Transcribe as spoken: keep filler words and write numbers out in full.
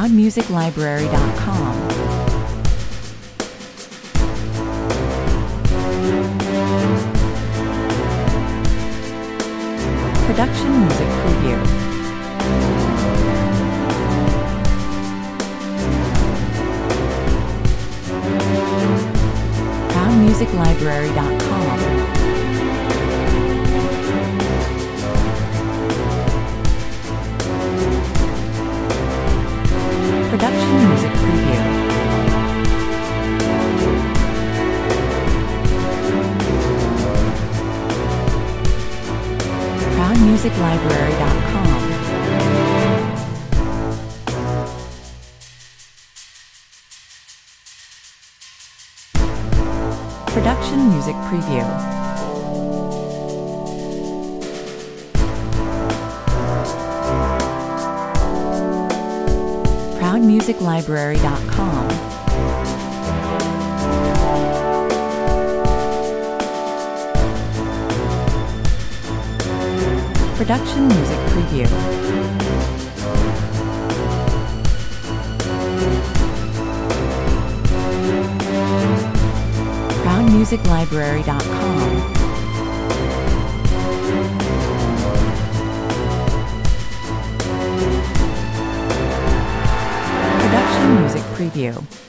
proud music library dot com. Production Music Preview. proud music library dot com. Production Music Preview. proud music library dot com. Production Music Preview. proud music library dot com. Production Music Preview. proud music library dot com. Production Music Preview.